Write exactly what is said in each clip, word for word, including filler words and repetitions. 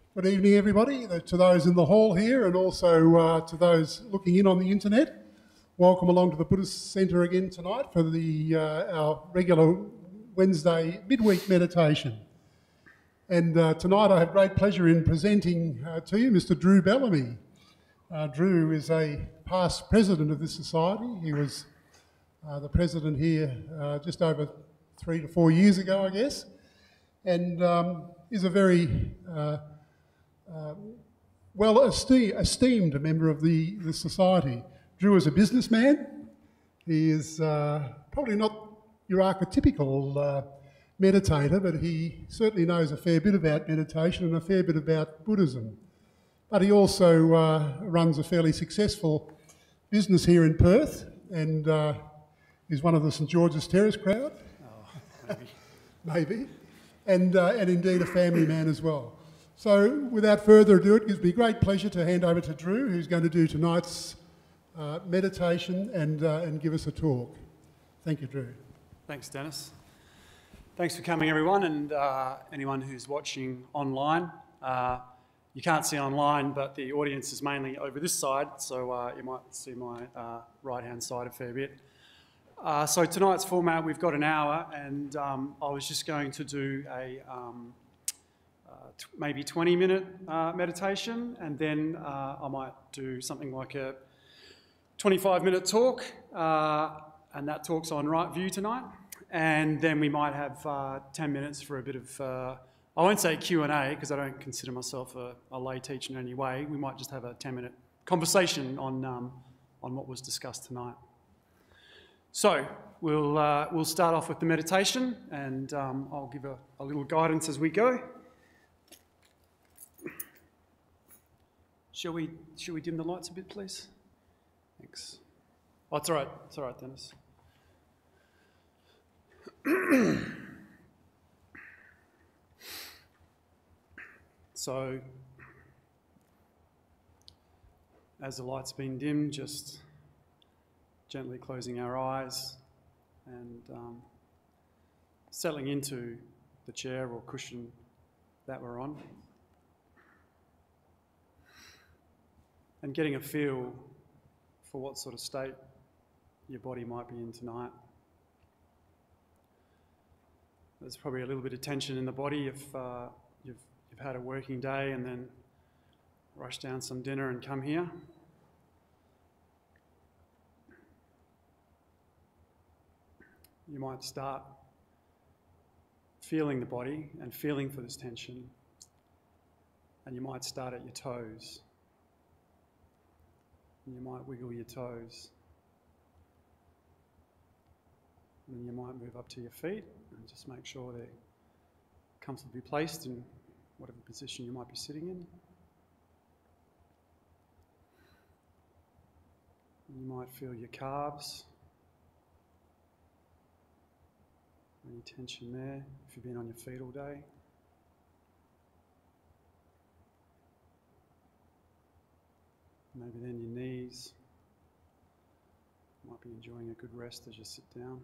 Good evening, everybody, to those in the hall here and also uh, to those looking in on the internet. Welcome along to the Buddhist Centre again tonight for the uh, our regular Wednesday midweek meditation. And uh, tonight I have great pleasure in presenting uh, to you Mister Drew Bellamy. Uh, Drew is a past president of this society. He was uh, the president here uh, just over three to four years ago, I guess, and um, is a very uh, Uh, well esteem, esteemed member of the, the society. Drew is a businessman. He is uh, probably not your archetypical uh, meditator, but he certainly knows a fair bit about meditation and a fair bit about Buddhism. But he also uh, runs a fairly successful business here in Perth and uh, is one of the St George's Terrace crowd. Oh, maybe. Maybe. And, uh, and indeed a family man as well. So, without further ado, it gives me great pleasure to hand over to Drew, who's going to do tonight's uh, meditation and, uh, and give us a talk. Thank you, Drew. Thanks, Dennis. Thanks for coming, everyone, and uh, anyone who's watching online. Uh, you can't see online, but the audience is mainly over this side, so uh, you might see my uh, right-hand side a fair bit. Uh, so tonight's format, we've got an hour, and um, I was just going to do a... Um, Uh, t- maybe twenty minute uh, meditation, and then uh, I might do something like a twenty-five minute talk, uh, and that talk's on Right View tonight. And then we might have uh, ten minutes for a bit of, uh, I won't say Q and A because I don't consider myself a, a lay teacher in any way. We might just have a ten minute conversation on, um, on what was discussed tonight. So we'll, uh, we'll start off with the meditation, and um, I'll give a, a little guidance as we go. Shall we, shall we dim the lights a bit, please? Thanks. Oh, it's all right. It's all right, Dennis. So, as the light's been dimmed, just gently closing our eyes and um, settling into the chair or cushion that we're on. And getting a feel for what sort of state your body might be in tonight. There's probably a little bit of tension in the body if uh, you've, you've had a working day and then rushed down some dinner and come here. You might start feeling the body and feeling for this tension, and you might start at your toes. And you might wiggle your toes. And then you might move up to your feet and just make sure they're comfortably placed in whatever position you might be sitting in. And you might feel your calves. Any tension there if you've been on your feet all day. Maybe then your knees. Might be enjoying a good rest as you sit down.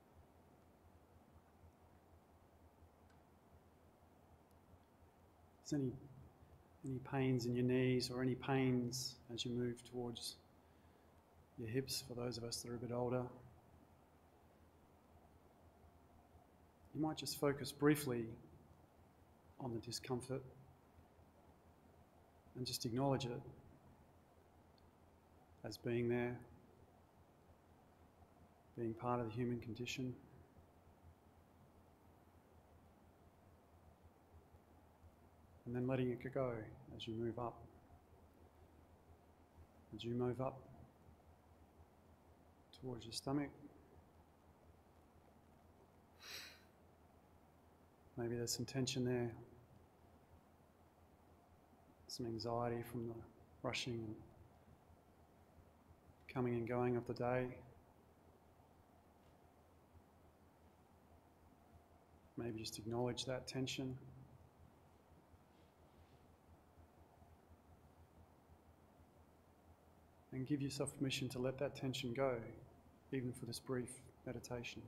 If there's any, any pains in your knees or any pains as you move towards your hips, for those of us that are a bit older, you might just focus briefly on the discomfort and just acknowledge it as being there, being part of the human condition. And then letting it go as you move up. As you move up towards your stomach. Maybe there's some tension there, some anxiety from the rushing and coming and going of the day. Maybe just acknowledge that tension. And give yourself permission to let that tension go, even for this brief meditation.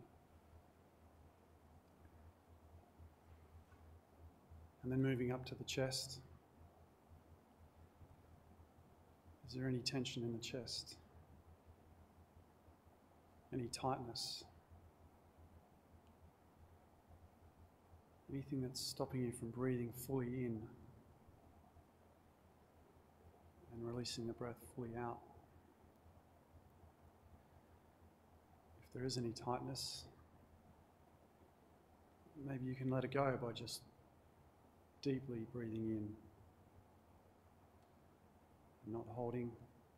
And then moving up to the chest, Is there any tension in the chest? Any tightness? Anything that's stopping you from breathing fully in and releasing the breath fully out? If there is any tightness, maybe you can let it go by just deeply breathing in, not holding,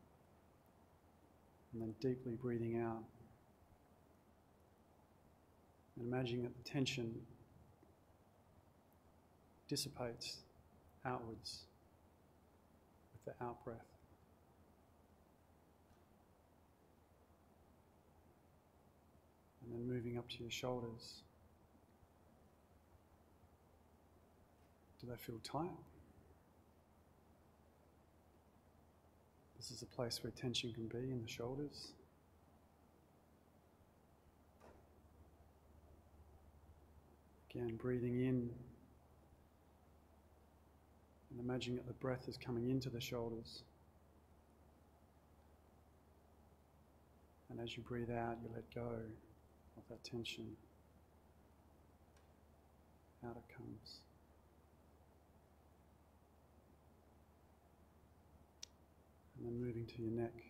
and then deeply breathing out. And imagining that the tension dissipates outwards with the out breath. And then moving up to your shoulders. Do they feel tight? This is a place where tension can be in the shoulders. Again, breathing in and imagining that the breath is coming into the shoulders. And as you breathe out, you let go of that tension. Out it comes. And then moving to your neck.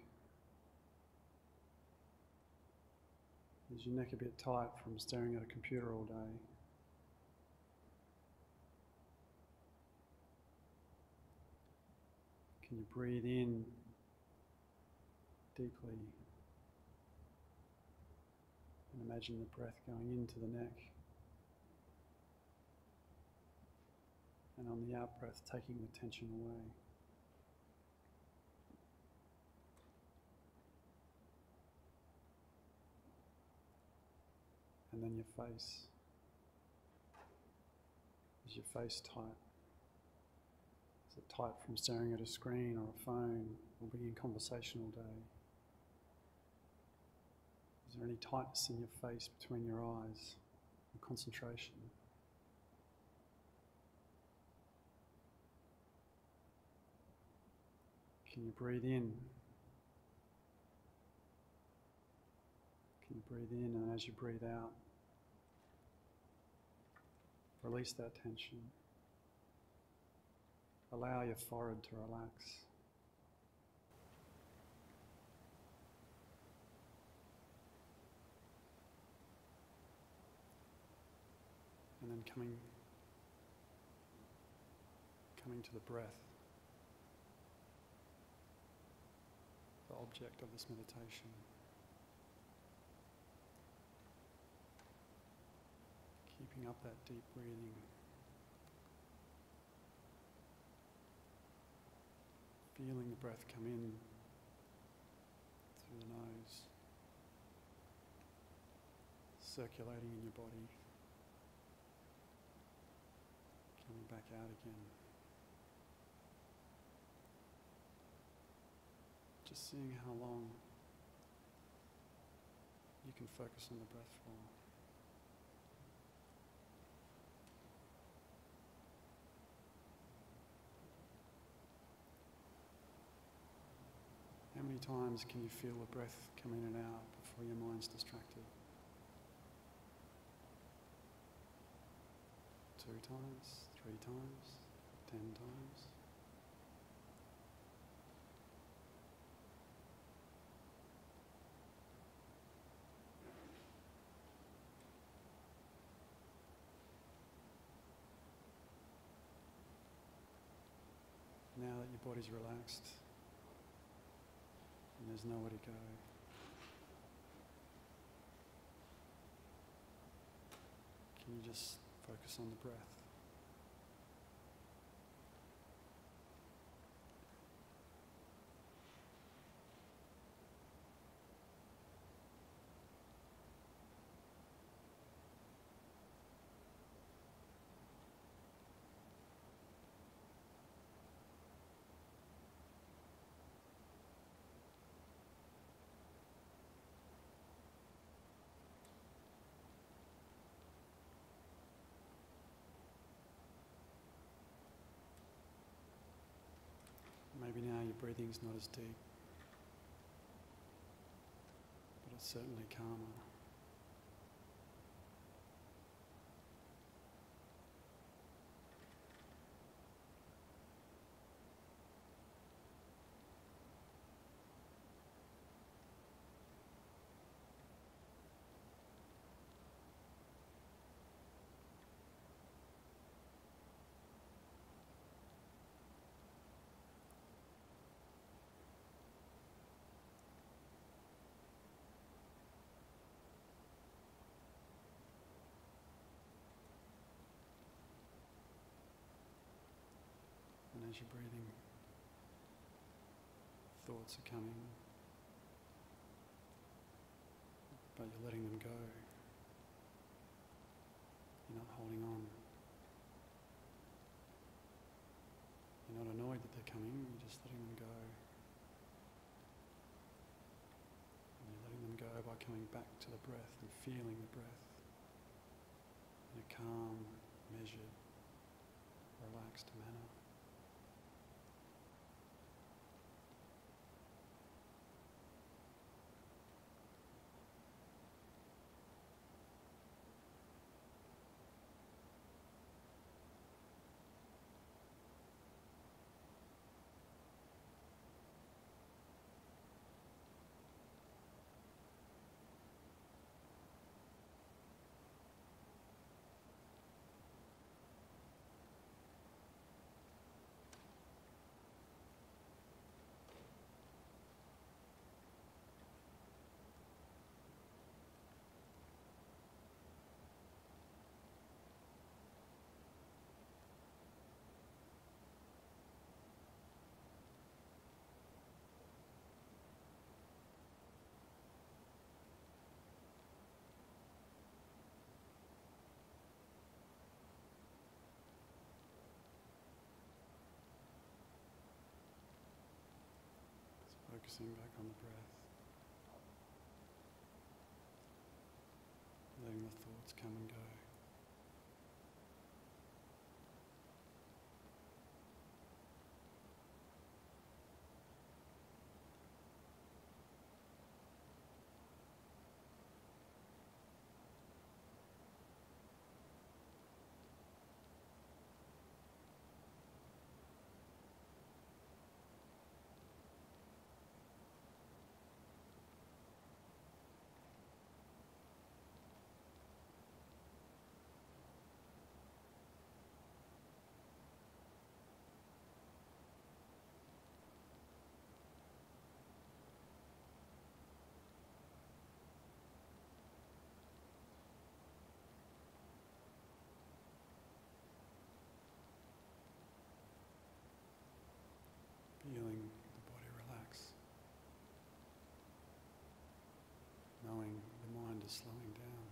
Is your neck a bit tight from staring at a computer all day? Can you breathe in deeply and imagine the breath going into the neck, and on the out breath taking the tension away. And then your face. Is your face tight? Is it tight from staring at a screen or a phone or being in conversation all day? Is there any tightness in your face between your eyes or concentration? Can you breathe in? Can you breathe in, and as you breathe out, release that tension. Allow your forehead to relax. And then coming, coming to the breath, the object of this meditation. Keeping up that deep breathing. Feeling the breath come in through the nose, circulating in your body, coming back out again. Just seeing how long you can focus on the breath for. How many times can you feel the breath come in and out before your mind's distracted? Two times, three times, ten times. Now that your body's relaxed, and there's nowhere to go, can you just focus on the breath? Maybe now your breathing's not as deep, but it's certainly calmer. And as you're breathing, thoughts are coming, but you're letting them go. You're not holding on. You're not annoyed that they're coming, you're just letting them go. And you're letting them go by coming back to the breath and feeling the breath in a calm, measured, relaxed manner. Focusing back on the breath, letting the thoughts come and go. Feeling the body relax, knowing the mind is slowing down.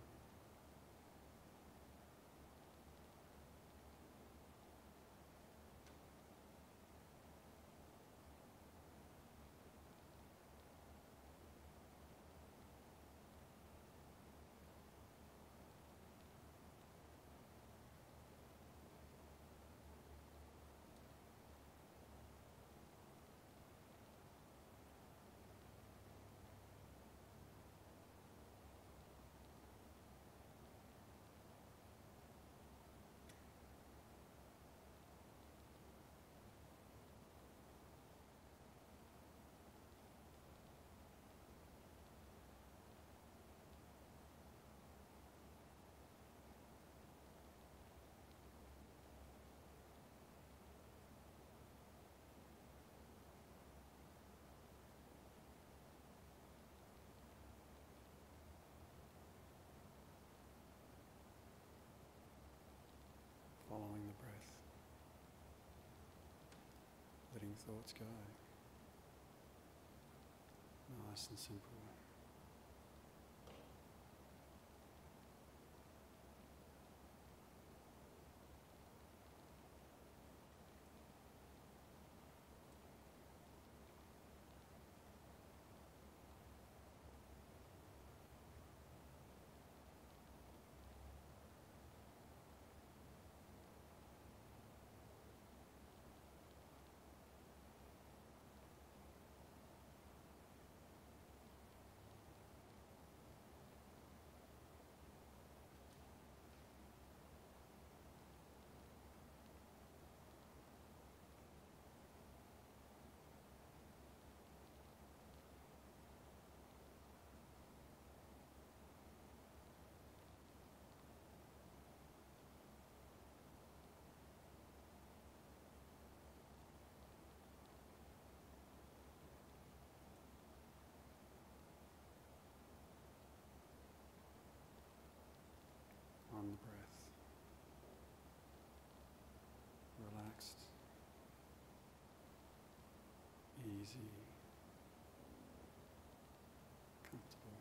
Following the breath, letting thoughts go. Nice and simple. easy, comfortable.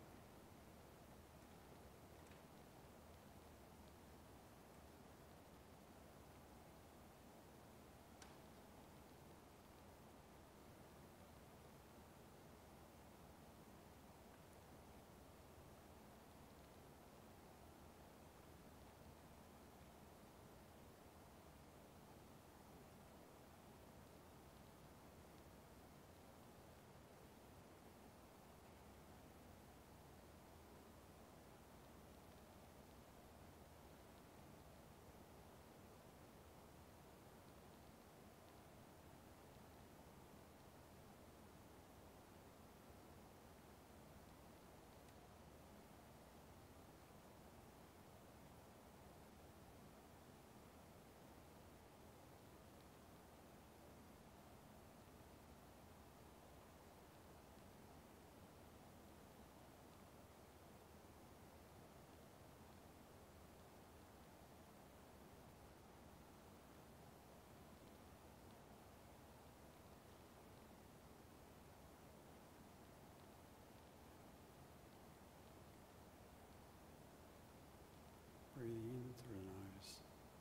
Breathing in through the nose,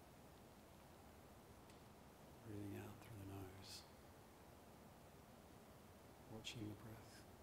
breathing out through the nose, watching the breath.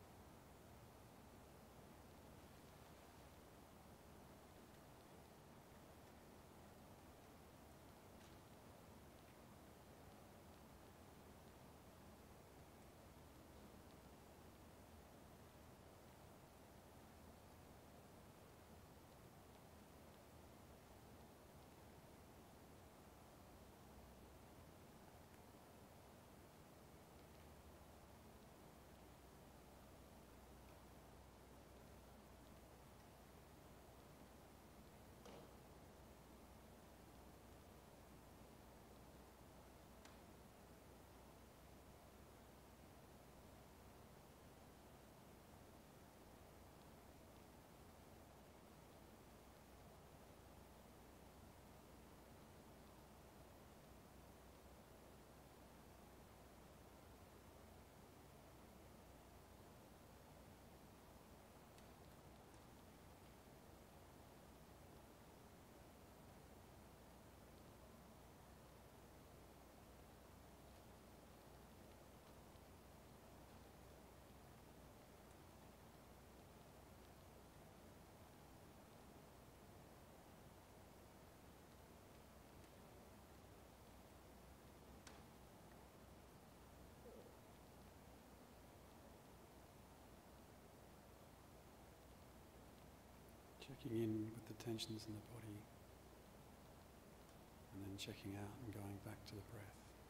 Checking in with the tensions in the body, and then checking out and going back to the breath.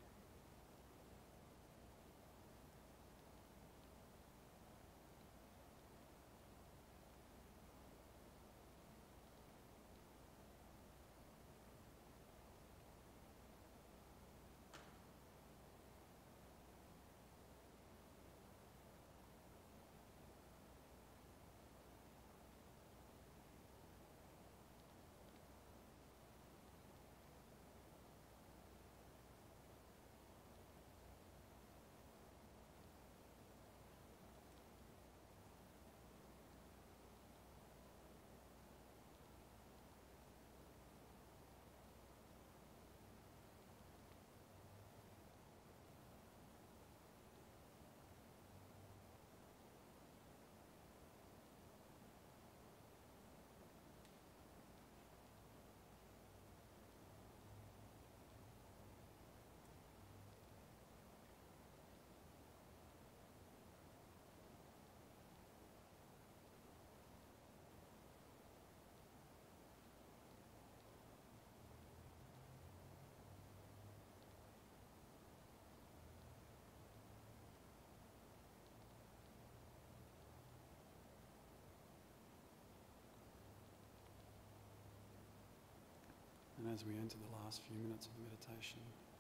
And as we enter the last few minutes of the meditation,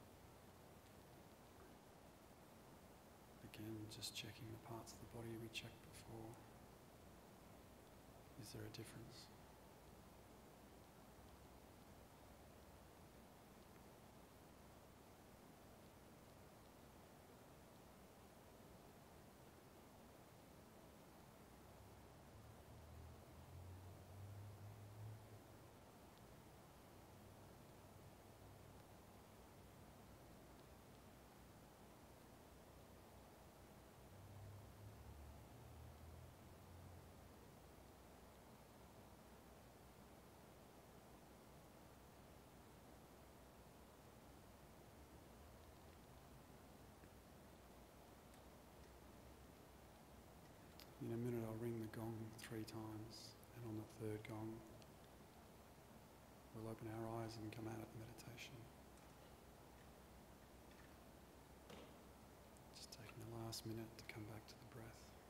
again, just checking the parts of the body we checked before. Is there a difference? three times, and on the third gong, we'll open our eyes and come out of meditation. Just taking the last minute to come back to the breath.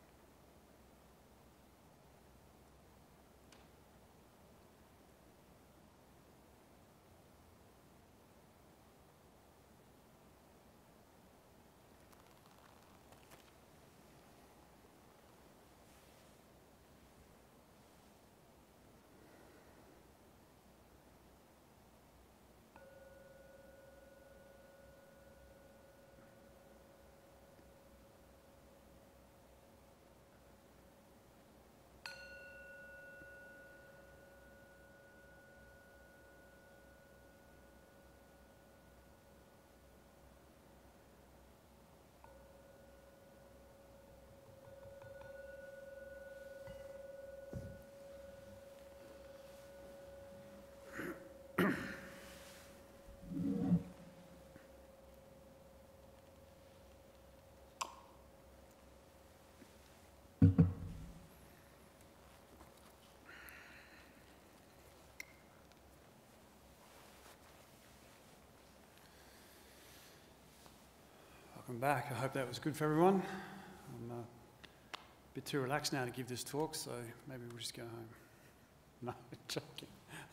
Welcome back. I hope that was good for everyone. I'm uh, a bit too relaxed now to give this talk, so maybe we'll just go home. No, joking.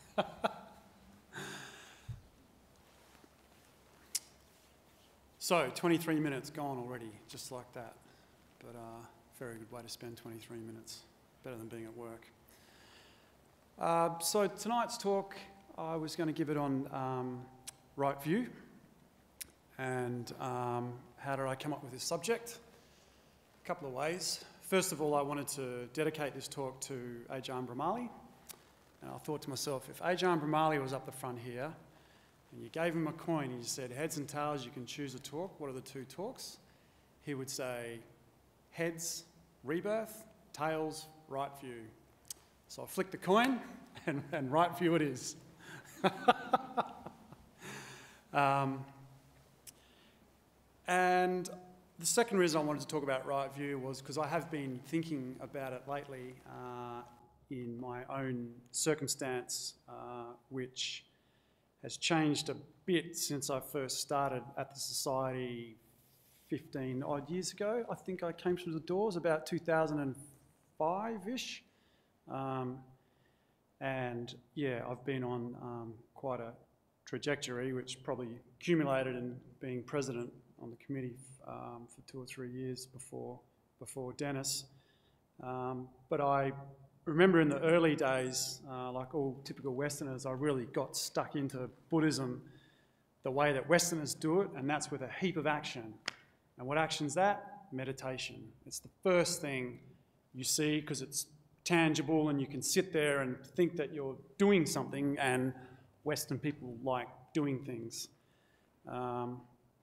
So, twenty-three minutes gone already, just like that. But uh, very good way to spend twenty-three minutes. Better than being at work. Uh, so tonight's talk, I was going to give it on um, right view. And um, how did I come up with this subject? A couple of ways. First of all, I wanted to dedicate this talk to Ajahn Brahmali. And I thought to myself, if Ajahn Brahmali was up the front here, and you gave him a coin and you said, heads and tails, you can choose a talk, what are the two talks? He would say, heads, rebirth, tails, right view. So I flicked the coin, and, and right view it is. um, and the second reason I wanted to talk about right view was because I have been thinking about it lately uh, in my own circumstance, uh, which has changed a bit since I first started at the Society fifteen odd years ago. I think I came through the doors about two thousand five-ish. Um, and yeah, I've been on um, quite a trajectory, which probably accumulated in being president on the committee um, for two or three years before, before Dennis. Um, but I remember in the early days, uh, like all typical Westerners, I really got stuck into Buddhism the way that Westerners do it, and that's with a heap of action. And what action's that? Meditation. It's the first thing you see because it's tangible and you can sit there and think that you're doing something, and Western people like doing things. Um,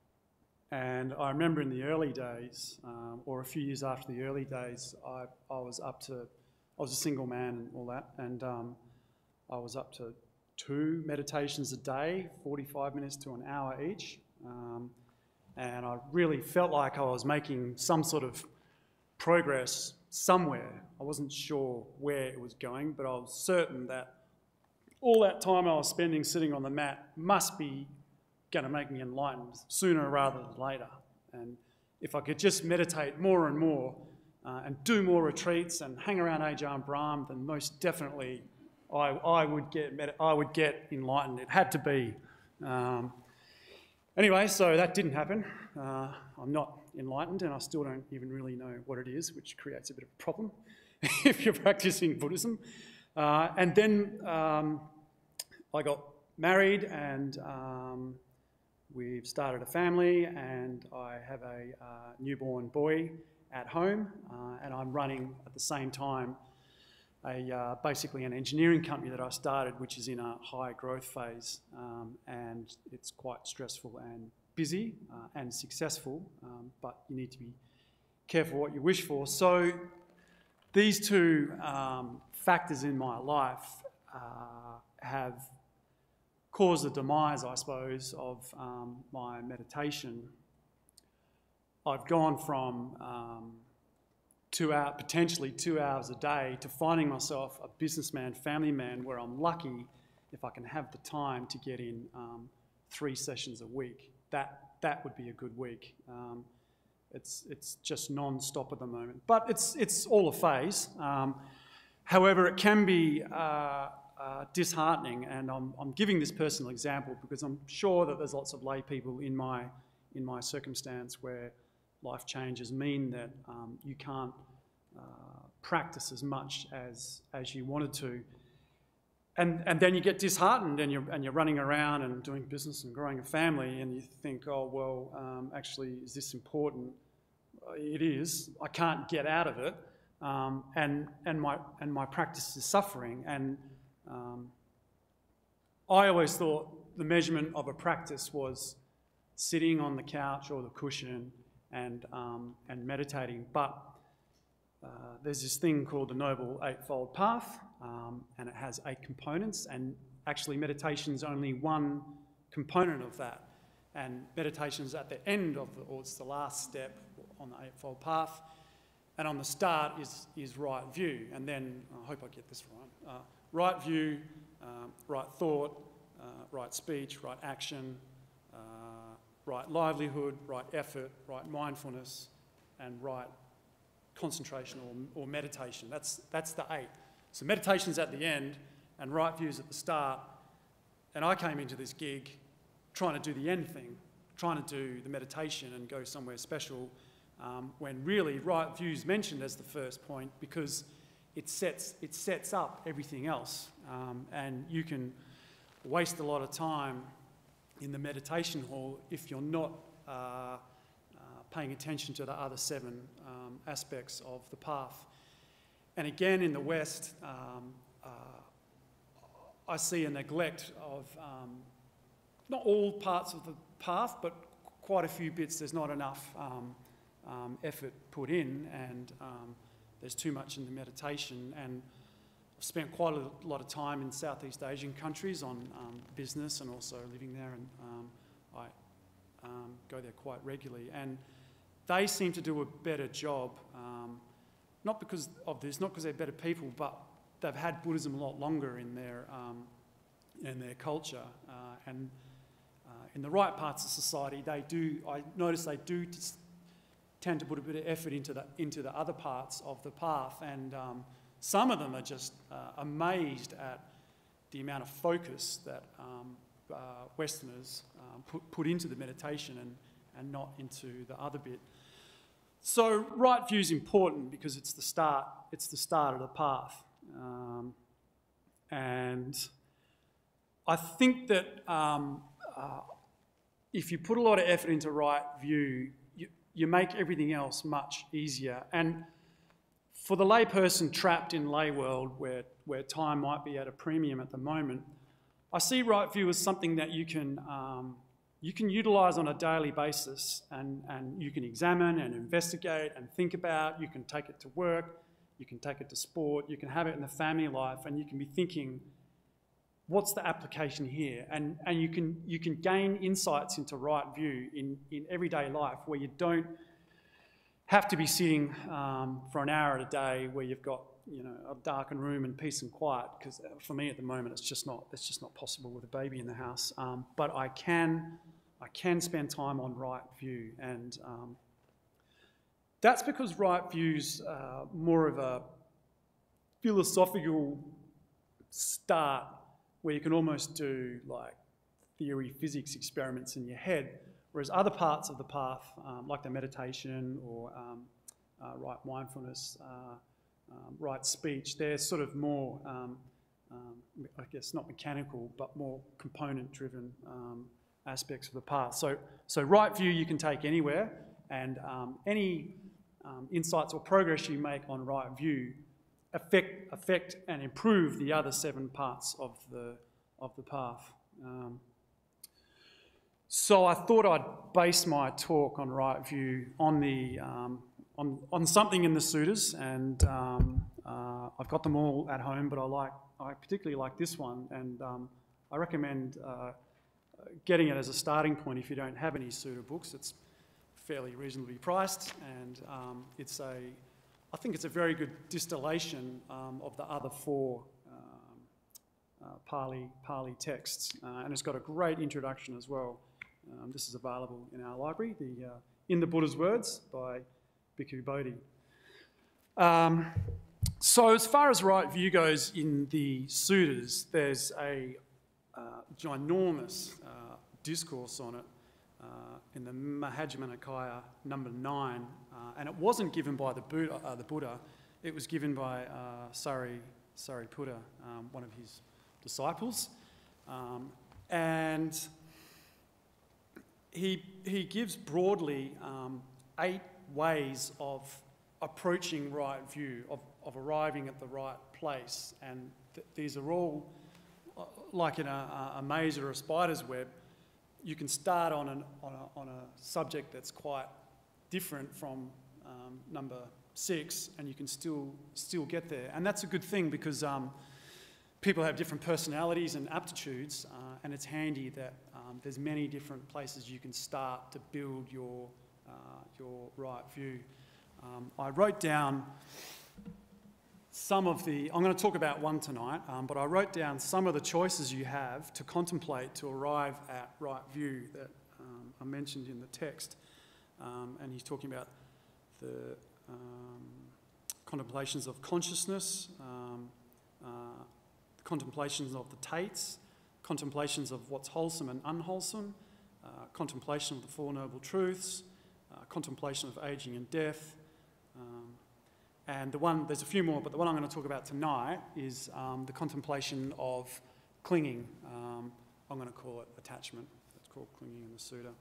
and I remember in the early days, um, or a few years after the early days, I, I was up to, I was a single man and all that, and um, I was up to two meditations a day, forty-five minutes to an hour each. Um, and I really felt like I was making some sort of progress somewhere. I wasn't sure where it was going, but I was certain that all that time I was spending sitting on the mat must be going to make me enlightened sooner rather than later. And if I could just meditate more and more uh, and do more retreats and hang around Ajahn Brahm, then most definitely I, I would get I would get enlightened. It had to be. Um, anyway, so that didn't happen. Uh, I'm not enlightened, and I still don't even really know what it is, which creates a bit of a problem if you're practicing Buddhism. Uh, and then um, I got married, and um, we've started a family, and I have a uh, newborn boy at home, uh, and I'm running at the same time a uh, basically an engineering company that I started, which is in a high growth phase, um, and it's quite stressful and busy uh, and successful, um, but you need to be careful what you wish for. So these two um, factors in my life uh, have caused the demise, I suppose, of um, my meditation. I've gone from um, two hour, potentially two hours a day to finding myself a businessman, family man, where I'm lucky if I can have the time to get in um, three sessions a week. That that would be a good week. Um, it's it's just non-stop at the moment, but it's it's all a phase. Um, however, it can be uh, uh, disheartening, and I'm I'm giving this personal example because I'm sure that there's lots of lay people in my in my circumstance where life changes mean that um, you can't uh, practice as much as as you wanted to. And, and then you get disheartened and you're, and you're running around and doing business and growing a family, and you think, oh, well, um, actually, is this important? Uh, it is. I can't get out of it. Um, and, and, my, and my practice is suffering. And um, I always thought the measurement of a practice was sitting on the couch or the cushion and, um, and meditating. But Uh, there's this thing called the Noble Eightfold Path, um, and it has eight components, and actually meditation's only one component of that. And meditation's at the end of the, or it's the last step on the Eightfold Path, and on the start is, is right view, and then, I hope I get this right, uh, right view, um, right thought, uh, right speech, right action, uh, right livelihood, right effort, right mindfulness, and right concentration or, or meditation. That's, that's the eight. So meditation's at the end and right view's at the start. And I came into this gig trying to do the end thing, trying to do the meditation and go somewhere special, um, when really right view's mentioned as the first point because it sets, it sets up everything else. Um, and you can waste a lot of time in the meditation hall if you're not uh, paying attention to the other seven um, aspects of the path. And again, in the West, um, uh, I see a neglect of um, not all parts of the path, but quite a few bits. There's not enough um, um, effort put in, and um, there's too much in the meditation. And I've spent quite a lot of time in Southeast Asian countries on um, business and also living there, and um, I um, go there quite regularly. And they seem to do a better job, um, not because of this, not because they're better people, but they've had Buddhism a lot longer in their, um, in their culture. Uh, and uh, in the right parts of society, they do, I notice they do tend to put a bit of effort into the, into the other parts of the path. And um, some of them are just uh, amazed at the amount of focus that um, uh, Westerners um, put, put into the meditation and, and not into the other bit. So right view is important because it's the start, it's the start of the path. Um, and I think that um, uh, if you put a lot of effort into right view, you, you make everything else much easier. And for the layperson trapped in lay world where, where time might be at a premium at the moment, I see right view as something that you can um, you can utilise on a daily basis, and, and you can examine and investigate and think about. You can take it to work, you can take it to sport, you can have it in the family life, and you can be thinking, what's the application here? And, and you, can, you can gain insights into right view in, in everyday life where you don't have to be sitting um, for an hour a day where you've got you know, a darkened room and peace and quiet, because for me at the moment it's just not, it's just not possible with a baby in the house. Um, but I can, I can spend time on right view, and um, that's because right view's uh, more of a philosophical start where you can almost do like theory physics experiments in your head, whereas other parts of the path, um, like the meditation or um, uh, right mindfulness, uh, Um, right speech, they're sort of more, um, um, I guess not mechanical, but more component-driven um, aspects of the path. So, so right view you can take anywhere, and um, any um, insights or progress you make on right view affect, affect and improve the other seven parts of the, of the path. Um, so I thought I'd base my talk on right view on the um, On, on something in the suttas, and um, uh, I've got them all at home, but I like I particularly like this one, and um, I recommend uh, getting it as a starting point if you don't have any sutta books. It's fairly reasonably priced, and um, it's a I think it's a very good distillation um, of the other four um, uh, Pali, Pali texts, uh, and it's got a great introduction as well. Um, this is available in our library, the uh, In the Buddha's Words by Bhikkhu Bodhi. Um, so as far as right view goes in the suttas, there's a uh, ginormous uh, discourse on it uh, in the Majjhima Nikaya number nine, uh, and it wasn't given by the Buddha, uh, the Buddha it was given by uh, Sari, Sariputta, um, one of his disciples, um, and he, he gives broadly um, eight ways of approaching right view, of, of arriving at the right place, and th these are all, uh, like in a, a maze or a spider's web, you can start on, an, on, a, on a subject that's quite different from um, number six, and you can still, still get there. And that's a good thing, because um, people have different personalities and aptitudes, uh, and it's handy that um, there's many different places you can start to build your, uh, your right view. Um, I wrote down some of the, I'm going to talk about one tonight, um, but I wrote down some of the choices you have to contemplate to arrive at right view that um, are mentioned in the text. Um, and he's talking about the um, contemplations of consciousness, um, uh, contemplations of the tates, contemplations of what's wholesome and unwholesome, uh, contemplation of the Four Noble Truths, uh, contemplation of ageing and death, um, and the one, there's a few more, but the one I'm going to talk about tonight is um, the contemplation of clinging. Um, I'm going to call it attachment. It's called clinging in the Sutta.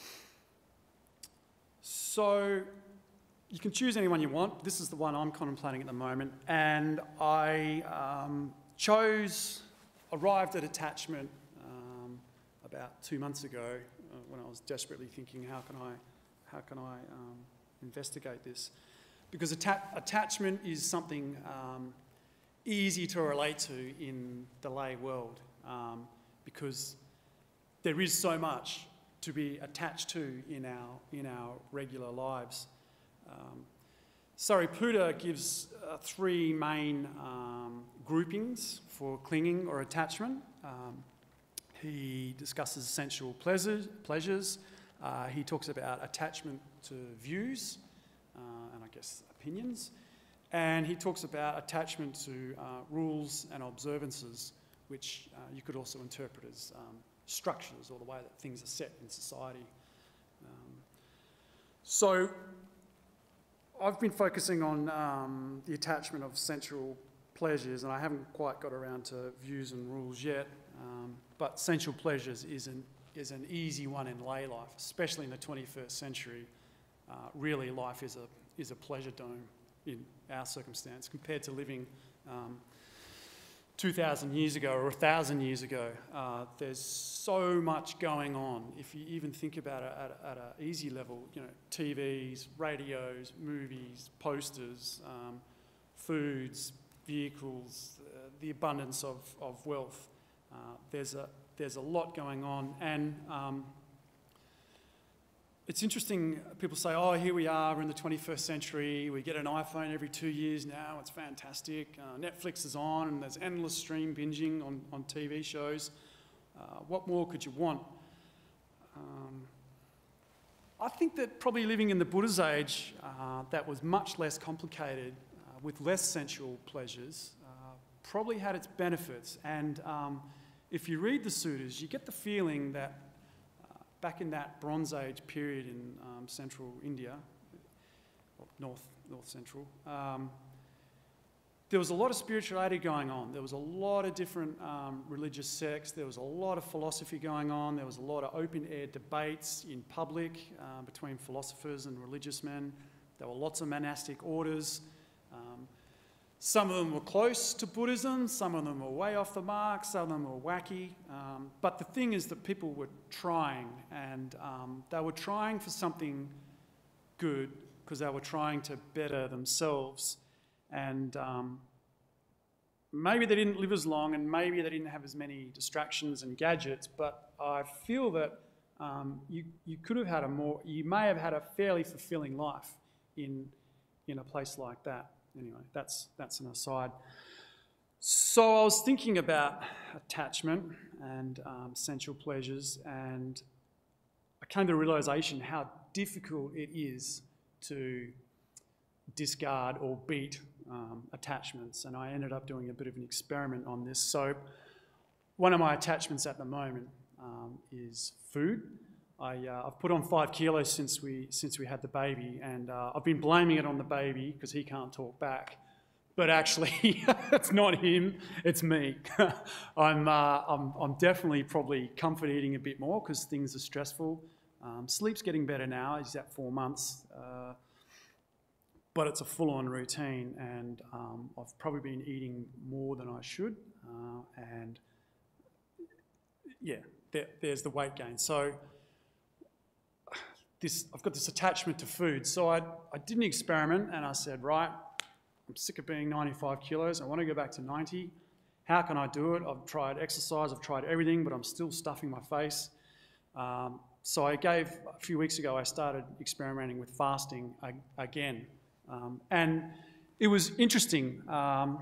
So you can choose any one you want. This is the one I'm contemplating at the moment, and I um, chose, arrived at attachment um, about two months ago uh, when I was desperately thinking, how can I, how can I um, investigate this? Because atta attachment is something um, easy to relate to in the lay world, um, because there is so much to be attached to in our, in our regular lives. Um, Sariputta gives uh, three main um, groupings for clinging or attachment. Um, he discusses sensual pleasures, pleasures. Uh, he talks about attachment to views, uh, and I guess opinions. And he talks about attachment to uh, rules and observances, which uh, you could also interpret as um, structures, or the way that things are set in society. Um, so I've been focusing on um, the attachment of sensual pleasures, and I haven't quite got around to views and rules yet, um, but sensual pleasures is an, is an easy one in lay life, especially in the twenty-first century. Uh, really, life is a, is a pleasure dome in our circumstance compared to living um, two thousand years ago or one thousand years ago. Uh, there's so much going on. If you even think about it at, at an easy level, you know, T Vs, radios, movies, posters, um, foods, vehicles, uh, the abundance of, of wealth. Uh, there's, a, there's a lot going on, and um, it's interesting, people say, oh, here we are, we're in the twenty-first century, we get an iPhone every two years now, it's fantastic, uh, Netflix is on, and there's endless stream binging on, on T V shows. Uh, what more could you want? Um, I think that probably living in the Buddha's age, uh, that was much less complicated, uh, with less sensual pleasures, uh, probably had its benefits. And um, if you read the suttas, you get the feeling that back in that Bronze Age period in um, central India, or north, north central, um, there was a lot of spirituality going on. There was a lot of different um, religious sects. There was a lot of philosophy going on. There was a lot of open-air debates in public uh, between philosophers and religious men. There were lots of monastic orders. Um, Some of them were close to Buddhism, some of them were way off the mark, some of them were wacky. Um, but the thing is that people were trying, and um, they were trying for something good because they were trying to better themselves. And um, maybe they didn't live as long, and maybe they didn't have as many distractions and gadgets, but I feel that um, you, you could have had a more, you may have had a fairly fulfilling life in in a place like that. Anyway, that's, that's an aside. So I was thinking about attachment and um, sensual pleasures, and I came to the realisation how difficult it is to discard or beat um, attachments, and I ended up doing a bit of an experiment on this. So one of my attachments at the moment um, is food. I, uh, I've put on five kilos since we, since we had the baby, and uh, I've been blaming it on the baby because he can't talk back. But actually, it's not him, it's me. I'm, uh, I'm, I'm definitely probably comfort eating a bit more because things are stressful. Um, sleep's getting better now, he's at four months. Uh, but it's a full-on routine, and um, I've probably been eating more than I should. Uh, and yeah, there, there's the weight gain. So this, I've got this attachment to food. So I, I did an experiment, and I said, right, I'm sick of being ninety-five kilos. I want to go back to ninety. How can I do it? I've tried exercise, I've tried everything, but I'm still stuffing my face. Um, so I gave, a few weeks ago, I started experimenting with fasting again. Um, and it was interesting. Um,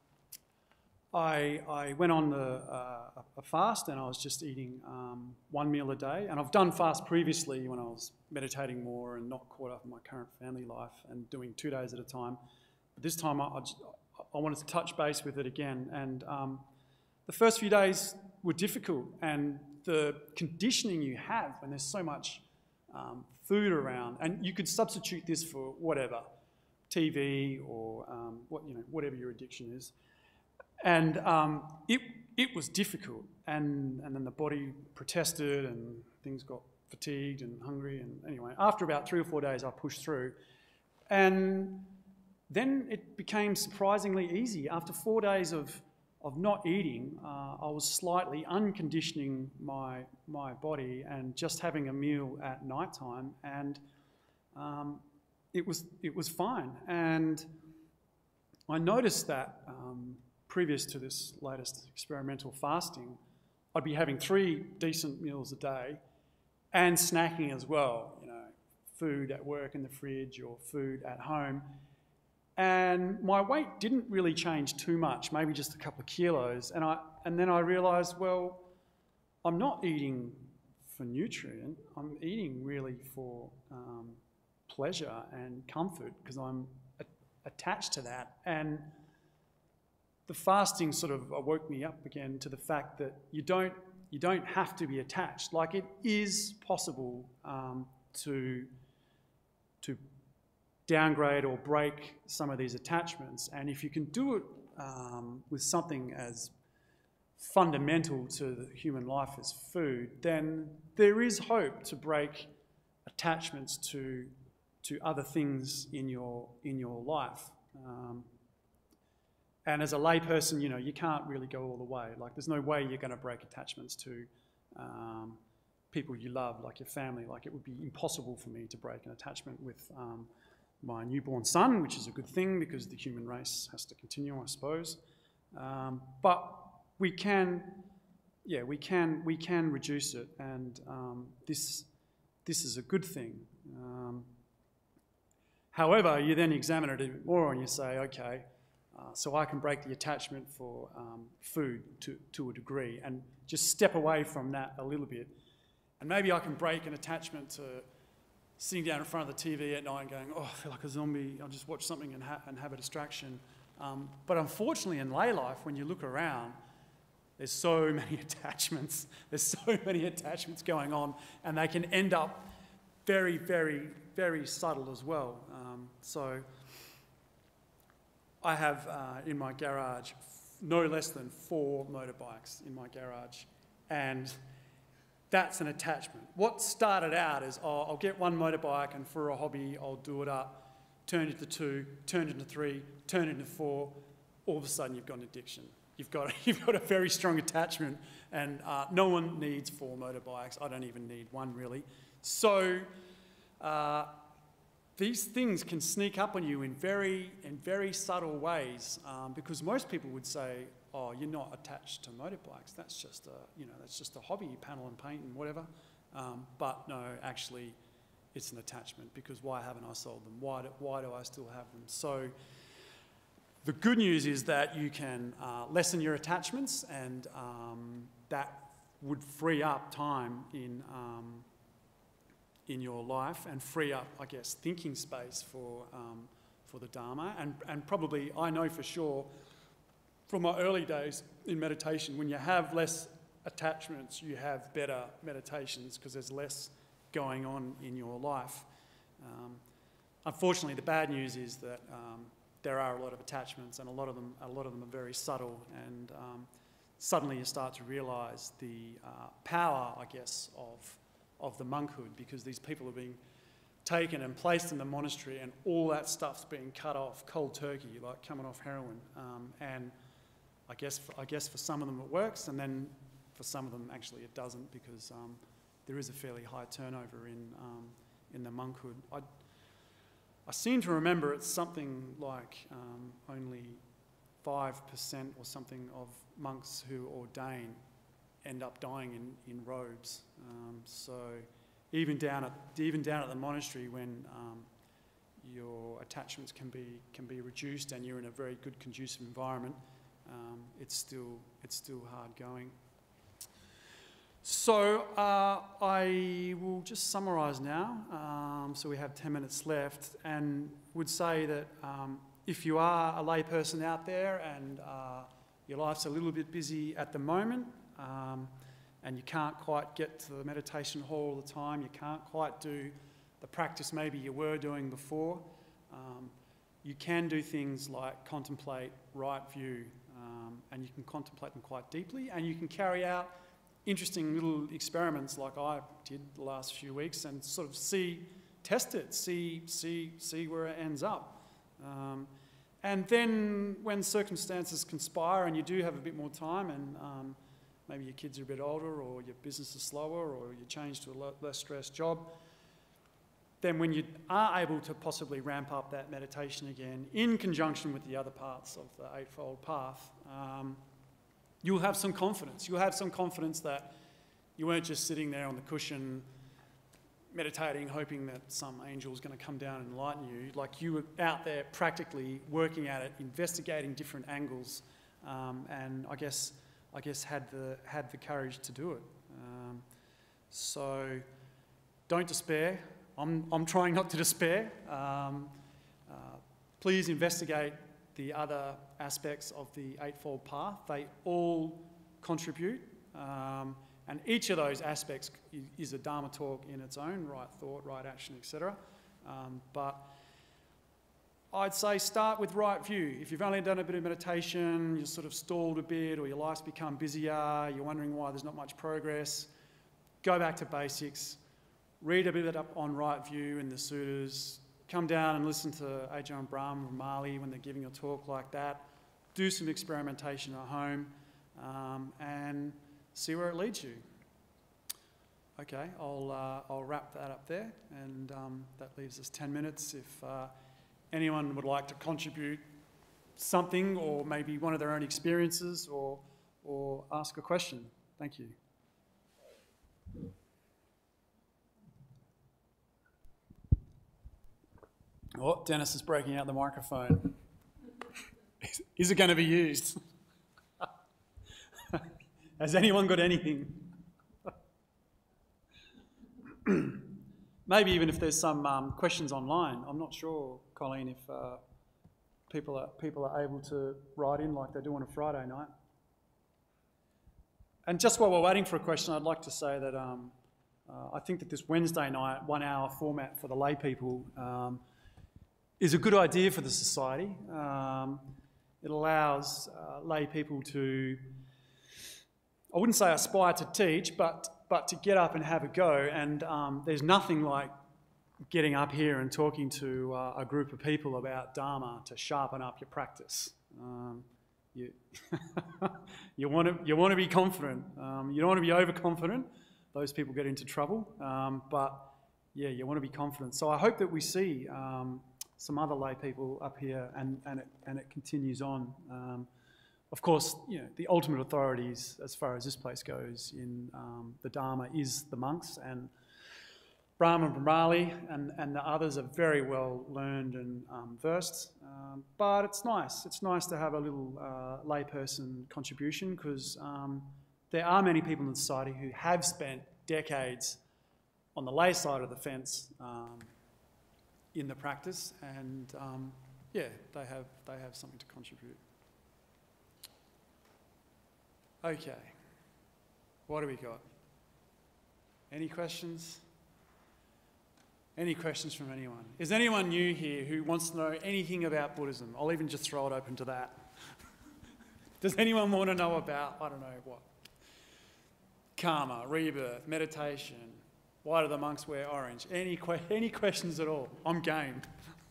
I, I went on the, uh, a fast, and I was just eating um, one meal a day. And I've done fast previously when I was meditating more and not caught up in my current family life and doing two days at a time. But this time I, I, just, I wanted to touch base with it again. And um, the first few days were difficult, and the conditioning you have when there's so much um, food around, and you could substitute this for whatever, T V or um, what, you know, whatever your addiction is. And um, it, it was difficult, and, and then the body protested, and things got fatigued and hungry. And anyway, after about three or four days, I pushed through. And then it became surprisingly easy. After four days of, of not eating, uh, I was slightly unconditioning my, my body and just having a meal at night time. And um, it was, it was fine. And I noticed that um, previous to this latest experimental fasting, I'd be having three decent meals a day and snacking as well, you know, food at work in the fridge or food at home. And my weight didn't really change too much, maybe just a couple of kilos. And, I, and then I realised, well, I'm not eating for nutrient, I'm eating really for um, pleasure and comfort because I'm a- attached to that. And the fasting sort of woke me up again to the fact that you don't, you don't have to be attached. Like, it is possible um, to, to downgrade or break some of these attachments. And if you can do it um, with something as fundamental to the human life as food, then there is hope to break attachments to, to other things in your, in your life. Um, and as a layperson, you know, you can't really go all the way. Like, there's no way you're going to break attachments to um, people you love, like your family. Like, it would be impossible for me to break an attachment with um, my newborn son, which is a good thing because the human race has to continue, I suppose. Um, but we can, yeah, we can, we can reduce it, and um, this, this is a good thing. Um, however, you then examine it a bit more and you say, okay, uh, so I can break the attachment for um, food to, to a degree and just step away from that a little bit. And maybe I can break an attachment to sitting down in front of the T V at night and going, oh, I feel like a zombie, I'll just watch something and, ha and have a distraction. Um, but unfortunately in lay life, when you look around, there's so many attachments, there's so many attachments going on, and they can end up very, very, very subtle as well. Um, so I have uh, in my garage no less than four motorbikes in my garage, and that's an attachment. What started out as, oh, I'll get one motorbike and for a hobby I'll do it up, turned into two, turned into three, turned into four, all of a sudden you've got an addiction. You've got, you've got a very strong attachment, and uh, no one needs four motorbikes. I don't even need one, really. So uh, these things can sneak up on you in very, in very subtle ways, um, because most people would say, oh, you're not attached to motorbikes. That's just a, you know, that's just a hobby, you panel and paint and whatever. Um, but no, actually, it's an attachment, because why haven't I sold them? Why do, why do I still have them? So the good news is that you can uh, lessen your attachments, and um, that would free up time in, um, in your life, and free up, I guess, thinking space for, um, for the Dharma. And, and probably, I know for sure, from my early days in meditation, when you have less attachments, you have better meditations, because there's less going on in your life. Um, unfortunately, the bad news is that um, there are a lot of attachments, and a lot of them, a lot of them are very subtle, and um, suddenly you start to realise the uh, power, I guess, of, of the monkhood, because these people are being taken and placed in the monastery, and all that stuff's being cut off, cold turkey, like coming off heroin. Um, and I guess, for, I guess for some of them it works, and then for some of them actually it doesn't, because um, there is a fairly high turnover in, um, in the monkhood. I, I seem to remember it's something like um, only five percent or something of monks who ordain end up dying in, in robes. Um, so even down at even down at the monastery, when um, your attachments can be can be reduced and you're in a very good conducive environment, um, it's still it's still hard going. So uh, I will just summarise now. Um, so we have ten minutes left, and would say that um, if you are a layperson out there and uh, your life's a little bit busy at the moment, um, and you can't quite get to the meditation hall all the time, you can't quite do the practice maybe you were doing before, um, you can do things like contemplate right view, um, and you can contemplate them quite deeply, and you can carry out interesting little experiments like I did the last few weeks, and sort of see, test it, see, see, see where it ends up. Um, and then when circumstances conspire and you do have a bit more time, and um, maybe your kids are a bit older, or your business is slower, or you change to a less stressed job, then when you are able to possibly ramp up that meditation again in conjunction with the other parts of the Eightfold Path, um, you'll have some confidence. You'll have some confidence that you weren't just sitting there on the cushion meditating, hoping that some angel is going to come down and enlighten you. Like, you were out there practically working at it, investigating different angles, um, and I guess I guess had the had the courage to do it. Um, so don't despair. I'm I'm trying not to despair. Um, uh, please investigate the other aspects of the Eightfold Path. They all contribute, um, and each of those aspects is a Dharma talk in its own, right thought, right action, et cetera. Um, but I'd say start with right view. If you've only done a bit of meditation, you're sort of stalled a bit, or your life's become busier, you're wondering why there's not much progress, go back to basics, read a bit up on right view in the suttas, come down and listen to Ajahn Brahm or Mali when they're giving a talk like that. Do some experimentation at home, um, and see where it leads you. Okay, I'll, uh, I'll wrap that up there, and um, that leaves us ten minutes. If uh, anyone would like to contribute something, or maybe one of their own experiences, or, or ask a question. Thank you. Oh, Dennis is breaking out the microphone. Is it going to be used? Has anyone got anything? Maybe even if there's some um, questions online. I'm not sure, Colleen, if uh, people are people are able to write in like they do on a Friday night. And just while we're waiting for a question, I'd like to say that um, uh, I think that this Wednesday night, one-hour format for the lay people um, is a good idea for the society. Um, it allows uh, lay people to, I wouldn't say aspire to teach, but but to get up and have a go. And um, there's nothing like getting up here and talking to uh, a group of people about Dharma to sharpen up your practice. Um, you you want to you want to be confident. Um, you don't want to be overconfident. Those people get into trouble. Um, but yeah, you want to be confident. So I hope that we see Um, some other lay people up here, and, and, it, and it continues on. Um, of course, you know, the ultimate authorities, as far as this place goes, in um, the Dharma is the monks, and Brahma Brahmali and, and the others are very well learned and um, versed, um, but it's nice. It's nice to have a little uh, layperson contribution because um, there are many people in society who have spent decades on the lay side of the fence um, in the practice, and um, yeah, they have they have something to contribute. Okay, what do we got? Any questions? Any questions from anyone? Is anyone new here who wants to know anything about Buddhism? I'll even just throw it open to that. Does anyone want to know about, I don't know what, karma, rebirth, meditation? Why do the monks wear orange? Any que any questions at all? I'm game.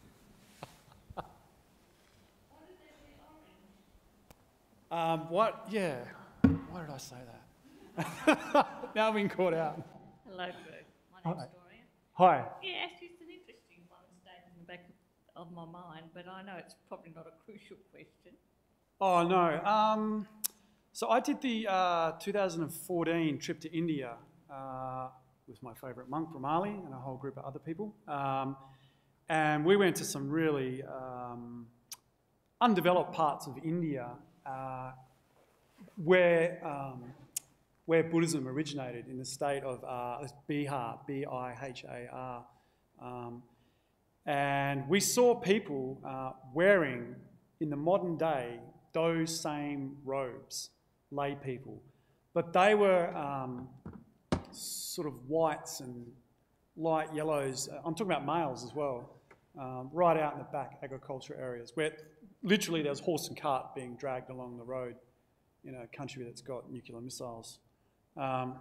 um, what? Yeah. Why did I say that? Now I've been caught out. Hello, Bert. My name's Hi. Dorian. Hi. Yeah, actually, it's an interesting one stayed in the back of my mind, but I know it's probably not a crucial question. Oh no. Um, so I did the uh, two thousand fourteen trip to India uh, with my favourite monk Brahmali and a whole group of other people, um, and we went to some really um, undeveloped parts of India uh, where um, where Buddhism originated in the state of uh, Bihar, B I H A R. Um, and we saw people uh, wearing, in the modern day, those same robes, lay people. But they were um, sort of whites and light yellows. I'm talking about males as well, um, right out in the back agriculture areas, where literally there was horse and cart being dragged along the road in a country that's got nuclear missiles. Um,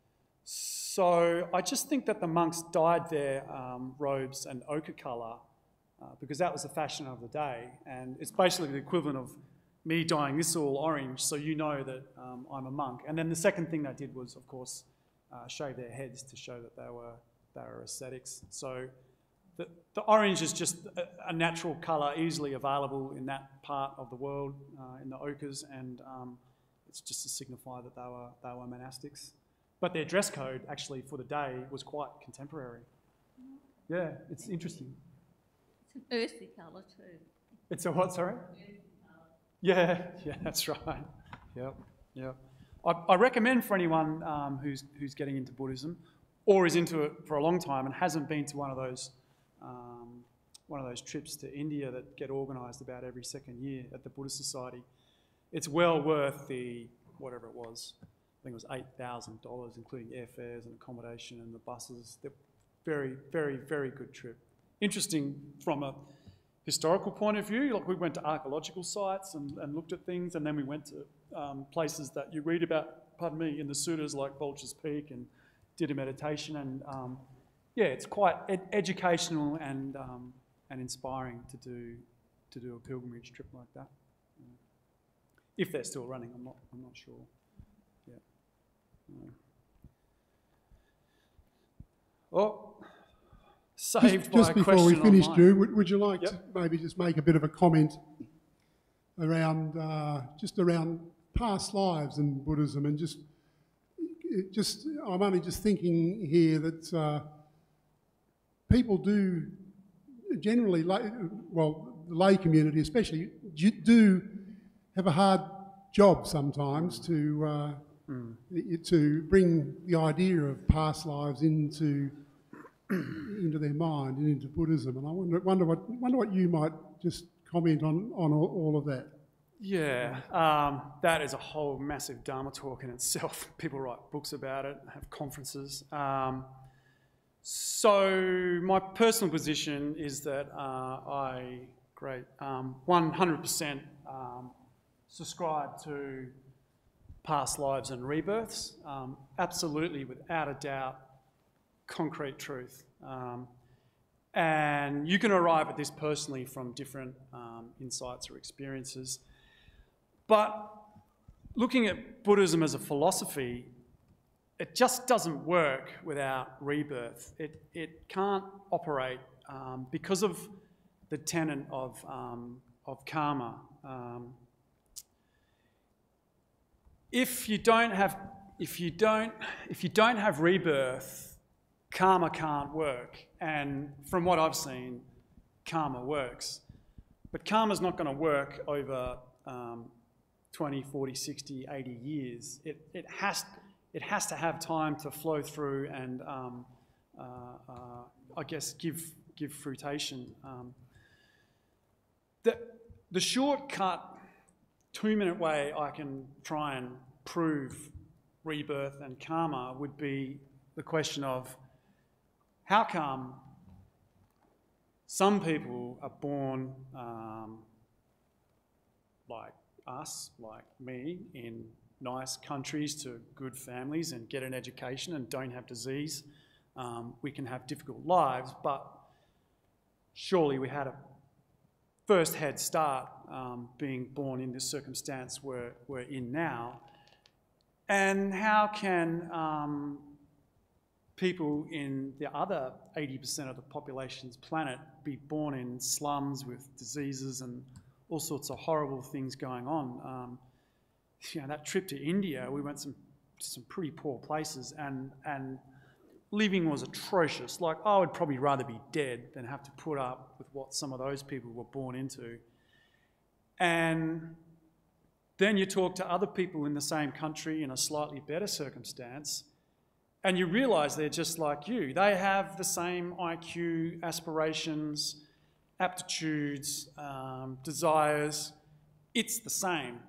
so I just think that the monks dyed their um, robes an ochre colour uh, because that was the fashion of the day, and it's basically the equivalent of me dyeing this all orange so you know that um, I'm a monk. And then the second thing they did was, of course, uh, shave their heads to show that they were, they were ascetics. So the, the orange is just a, a natural colour, easily available in that part of the world, uh, in the ochres, and um, it's just to signify that they were, they were monastics. But their dress code, actually, for the day was quite contemporary. Yeah, it's interesting. It's an earthy colour too. It's a what, sorry? Earthy colour. Yeah, yeah, that's right. Yep, yep. I, I recommend for anyone um, who's, who's getting into Buddhism or is into it for a long time and hasn't been to one of those, um, one of those trips to India that get organised about every second year at the Buddhist Society, it's well worth the, whatever it was, I think it was eight thousand dollars, including airfares and accommodation and the buses. They're very, very, very good trip. Interesting from a historical point of view. Like we went to archaeological sites and, and looked at things, and then we went to um, places that you read about, pardon me, in the suttas like Vulture's Peak, and did a meditation. And um, yeah, it's quite ed educational and um, and inspiring to do to do a pilgrimage trip like that. If they're still running, I'm not. I'm not sure. Yeah. No. Oh, saved just, by just a before question we finish, online. Drew, would, would you like Yep. to maybe just make a bit of a comment around uh, just around past lives and Buddhism, and just it just I'm only just thinking here that uh, people do generally, lay, well, the lay community especially, do have a hard job sometimes to uh, mm. to bring the idea of past lives into into their mind and into Buddhism. And I wonder wonder what wonder what you might just comment on on all, all of that. Yeah, um, that is a whole massive Dharma talk in itself. People write books about it, have conferences. Um, so my personal position is that uh, I, great, um, one hundred percent um, subscribe to past lives and rebirths. Um, absolutely, without a doubt, concrete truth. Um, and you can arrive at this personally from different um, insights or experiences. But looking at Buddhism as a philosophy, it just doesn't work without rebirth. It, it can't operate um, because of the tenet of, um, of karma. Um, if you don't have, if you don't, if you don't have rebirth, karma can't work. And from what I've seen, karma works. But karma's not going to work over um, twenty, forty, sixty, eighty years. It, it, has, it has to have time to flow through and, um, uh, uh, I guess, give, give fruitation. Um, the, the shortcut, two-minute way I can try and prove rebirth and karma would be the question of how come some people are born um, like us, like me, in nice countries to good families and get an education and don't have disease. Um, we can have difficult lives, but surely we had a first head start um, being born in this circumstance we're, we're in now. And how can um, people in the other eighty percent of the population's planet be born in slums with diseases and all sorts of horrible things going on? Um, you know, that trip to India, we went some, to some pretty poor places, and, and living was atrocious. Like, I would probably rather be dead than have to put up with what some of those people were born into. And then you talk to other people in the same country in a slightly better circumstance, and you realise they're just like you. They have the same I Q, aspirations, aptitudes, um, desires. It's the same.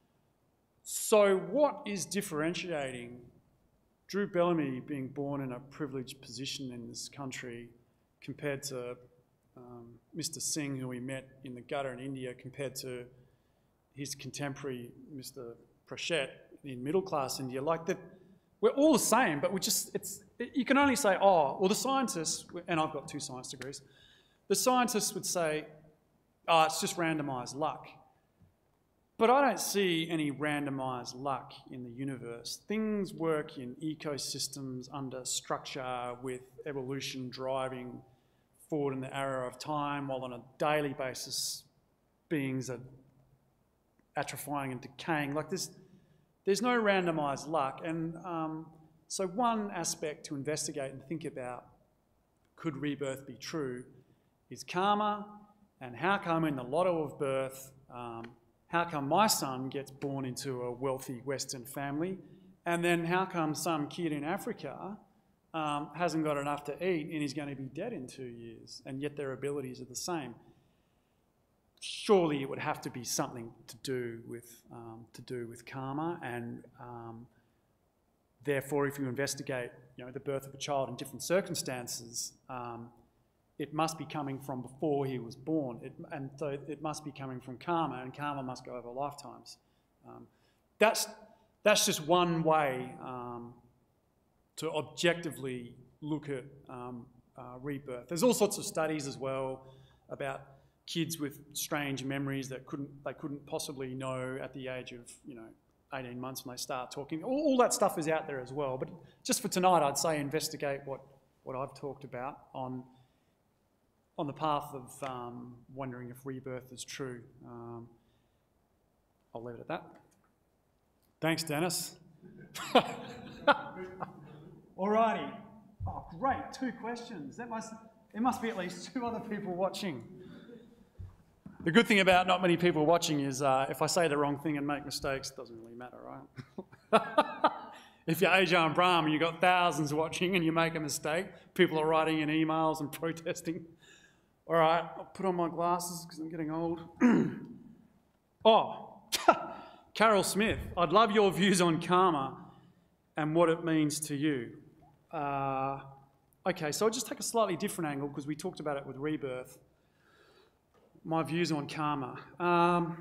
So what is differentiating Drew Bellamy being born in a privileged position in this country compared to um, Mister Singh, who we met in the gutter in India, compared to his contemporary, Mister Prashet, in middle-class India? Like, that, we're all the same, but we just, it's, it, you can only say, oh, well, the scientists, and I've got two science degrees, the scientists would say, oh, it's just randomised luck. But I don't see any randomised luck in the universe. Things work in ecosystems under structure, with evolution driving forward in the arrow of time, while on a daily basis beings are atrophying and decaying. Like, there's, there's no randomised luck. And um, so one aspect to investigate and think about, could rebirth be true, is karma, and how come in the lotto of birth, um, how come my son gets born into a wealthy Western family, and then how come some kid in Africa um, hasn't got enough to eat and he's going to be dead in two years, and yet their abilities are the same? Surely it would have to be something to do with, um, to do with karma, and um, therefore if you investigate, you know, the birth of a child in different circumstances, um, it must be coming from before he was born, it, and so it must be coming from karma, and karma must go over lifetimes. Um, that's, that's just one way um, to objectively look at um, uh, rebirth. There's all sorts of studies as well about kids with strange memories that couldn't, they couldn't possibly know at the age of, you know, eighteen months when they start talking. All, all that stuff is out there as well. But just for tonight, I'd say investigate what, what I've talked about on on the path of um, wondering if rebirth is true. Um, I'll leave it at that. Thanks, Dennis. Alrighty. Oh, great, two questions. That must, there must be at least two other people watching. The good thing about not many people watching is uh, if I say the wrong thing and make mistakes, it doesn't really matter, right? If you're Ajahn Brahm and you've got thousands watching and you make a mistake, people are writing in emails and protesting. All right, I'll put on my glasses because I'm getting old. Oh, Carol Smith, I'd love your views on karma and what it means to you. Uh, okay, so I'll just take a slightly different angle because we talked about it with rebirth. My views on karma. Um,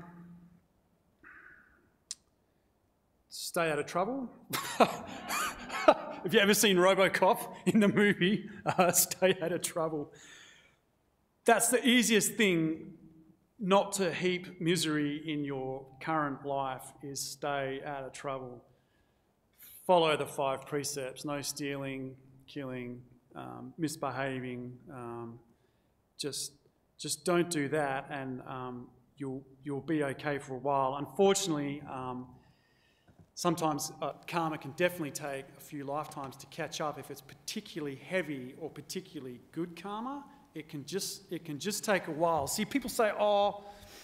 stay out of trouble. Have you ever seen RoboCop in the movie? Uh, stay out of trouble. That's the easiest thing not to heap misery in your current life, is stay out of trouble. Follow the five precepts: no stealing, killing, um, misbehaving. Um, just, just don't do that, and um, you'll you'll be okay for a while. Unfortunately, um, sometimes uh, karma can definitely take a few lifetimes to catch up. If it's particularly heavy or particularly good karma, it can just, it can just take a while. See, people say, oh,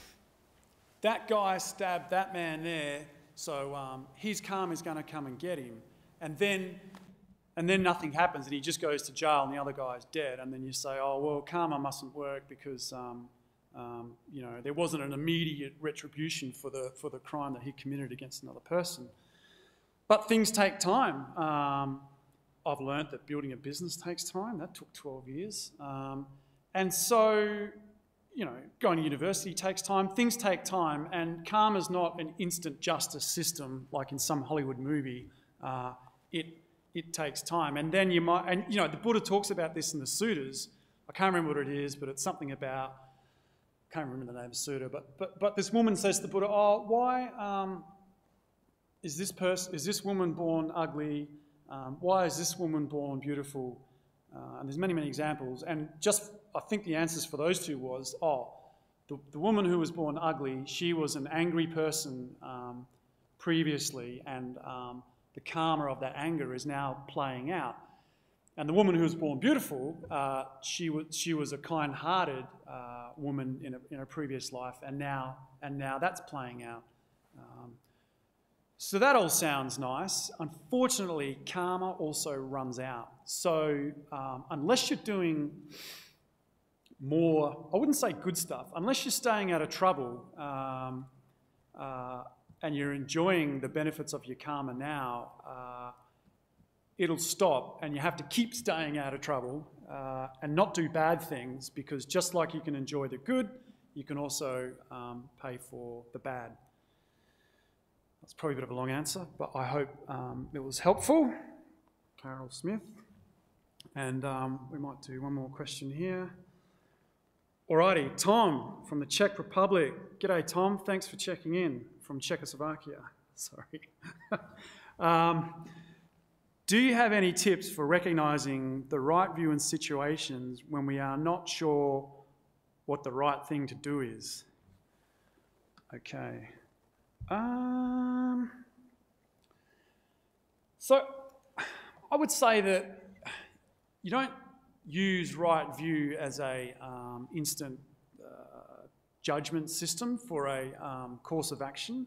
that guy stabbed that man there, so um, his karma is going to come and get him. And then, and then nothing happens, and he just goes to jail, and the other guy's dead. And then you say, oh, well, karma mustn't work because um, um, you know, there wasn't an immediate retribution for the, for the crime that he committed against another person. But things take time. Um, I've learned that building a business takes time. That took twelve years. Um, and so, you know, going to university takes time. Things take time, and karma's not an instant justice system like in some Hollywood movie. Uh, it it takes time, and then you might, and you know, the Buddha talks about this in the suttas. I can't remember what it is, but it's something about, I can't remember the name of the sutta. But but but this woman says to the Buddha, "Oh, why um, is this person, is this woman born ugly? Um, why is this woman born beautiful?" Uh, and there's many many examples, and just I think the answers for those two was, oh, the, the woman who was born ugly, she was an angry person um, previously, and um, the karma of that anger is now playing out. And the woman who was born beautiful, uh, she was she was a kind-hearted uh, woman in a in a previous life, and now and now that's playing out. Um, so that all sounds nice. Unfortunately, karma also runs out. So um, unless you're doing more, I wouldn't say good stuff, unless you're staying out of trouble um, uh, and you're enjoying the benefits of your karma now, uh, it'll stop, and you have to keep staying out of trouble uh, and not do bad things, because just like you can enjoy the good, you can also um, pay for the bad. That's probably a bit of a long answer, but I hope um, it was helpful. Carol Smith. And um, we might do one more question here. Alrighty, Tom from the Czech Republic. G'day, Tom. Thanks for checking in from Czechoslovakia. Sorry. um, do you have any tips for recognising the right view in situations when we are not sure what the right thing to do is? Okay. Um, so I would say that you don't use right view as a um, instant uh, judgment system for a um, course of action.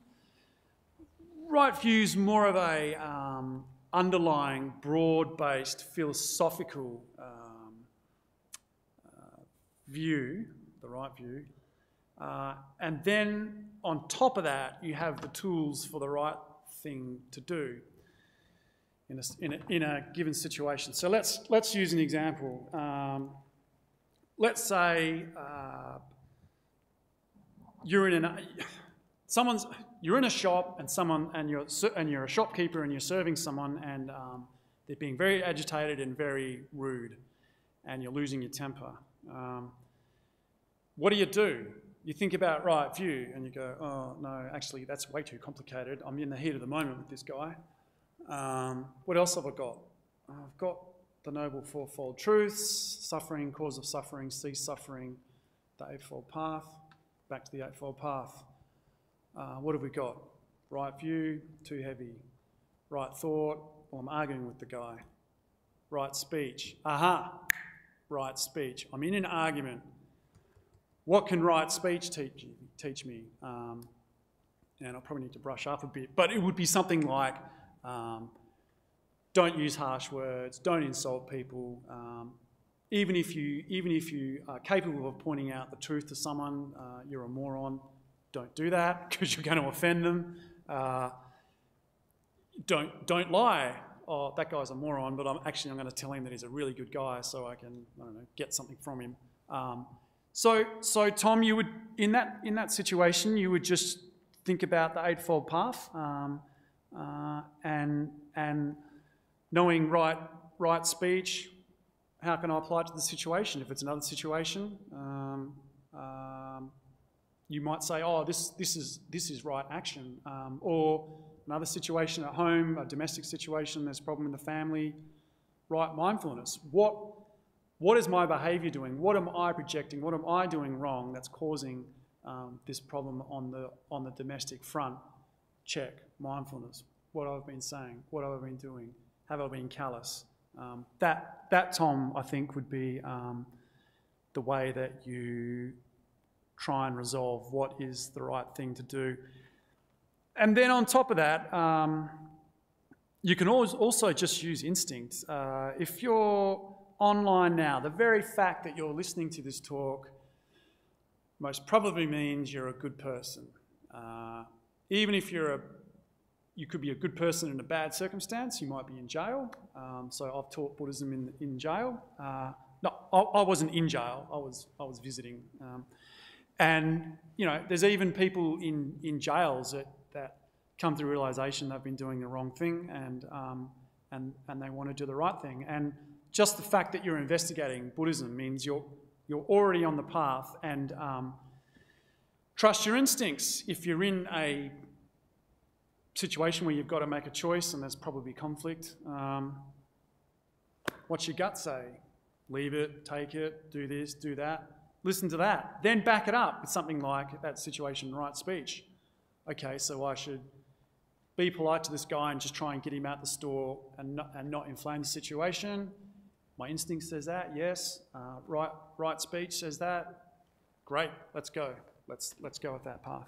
Right view is more of a um, underlying, broad-based, philosophical um, uh, view, the right view. Uh, and then on top of that, you have the tools for the right thing to do in a, in a, in a given situation. So let's, let's use an example. Um, let's say uh, you're in an, someone's, you're in a shop and someone, and you're, and you're a shopkeeper and you're serving someone, and um, they're being very agitated and very rude, and you're losing your temper. Um, what do you do? You think about right view and you go, oh, no, actually, that's way too complicated. I'm in the heat of the moment with this guy. Um, what else have I got? I've got the Noble Fourfold Truths, suffering, cause of suffering, cease suffering, the Eightfold Path, back to the Eightfold Path. Uh, what have we got? Right view, too heavy. Right thought, well, I'm arguing with the guy. Right speech, aha, right speech. I'm in an argument. What can right speech teach, teach me? Um, and I'll probably need to brush up a bit, but it would be something like, um, don't use harsh words, don't insult people. Um, even if you, even if you are capable of pointing out the truth to someone, uh, you're a moron. Don't do that because you're going to offend them. Uh, don't don't lie. Oh, that guy's a moron, but I'm actually I'm going to tell him that he's a really good guy, so I can I don't know get something from him. Um, So, so Tom, you would in that in that situation, you would just think about the Eightfold Path, um, uh, and and knowing right right speech. How can I apply it to the situation? If it's another situation, um, um, you might say, "Oh, this this is this is right action," um, or another situation at home, a domestic situation. There's a problem in the family. Right mindfulness. What What is my behaviour doing? What am I projecting? What am I doing wrong that's causing um, this problem on the on the domestic front? Check mindfulness. what I've been saying, what I've been doing, have I been callous? Um, that, that, Tom, I think would be um, the way that you try and resolve what is the right thing to do. And then on top of that, um, you can always also just use instinct. Uh, if you're online now, the very fact that you're listening to this talk most probably means you're a good person. Uh, even if you're a, you could be a good person in a bad circumstance, you might be in jail. Um, so I've taught Buddhism in, in jail. Uh, no, I, I wasn't in jail, I was, I was visiting. Um, and, you know, there's even people in, in jails that, that come to realisation they've been doing the wrong thing and, um, and, and they want to do the right thing. And just the fact that you're investigating Buddhism means you're, you're already on the path, and um, trust your instincts. If you're in a situation where you've got to make a choice and there's probably conflict, um, what's your gut say? Leave it, take it, do this, do that. Listen to that. Then back it up with something like that situation, right speech. Okay, so I should be polite to this guy and just try and get him out the store and not, and not inflame the situation. My instinct says that, yes. Uh, right, right speech says that. Great, let's go. Let's, let's go with that path.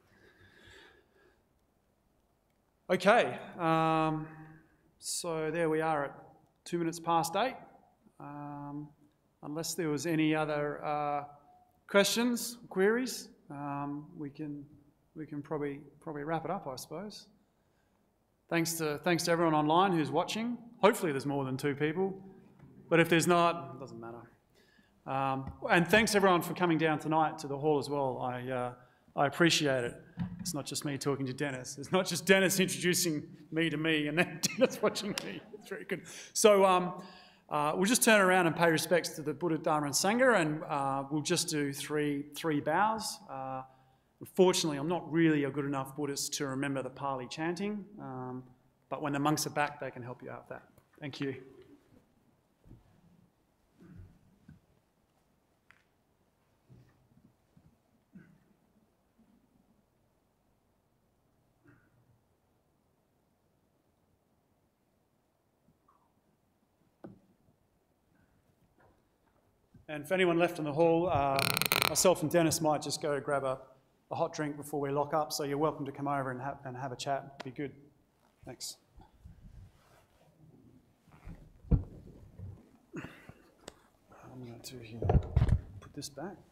Okay, um, so there we are at two minutes past eight. Um, unless there was any other uh, questions, queries, um, we can we can probably probably wrap it up, I suppose. Thanks to thanks to everyone online who's watching. Hopefully, there's more than two people, but if there's not, it doesn't matter. Um, and thanks everyone for coming down tonight to the hall as well. I uh, I appreciate it. It's not just me talking to Dennis. It's not just Dennis introducing me to me and then Dennis watching me. It's very good. So. Um, Uh, we'll just turn around and pay respects to the Buddha, Dharma and Sangha, and uh, we'll just do three, three bows. Uh, unfortunately, I'm not really a good enough Buddhist to remember the Pali chanting, um, but when the monks are back, they can help you out with that. Thank you. And for anyone left in the hall, uh, myself and Dennis might just go grab a, a hot drink before we lock up, so you're welcome to come over and, ha and have a chat. It'd be good. Thanks. I'm going to here, put this back.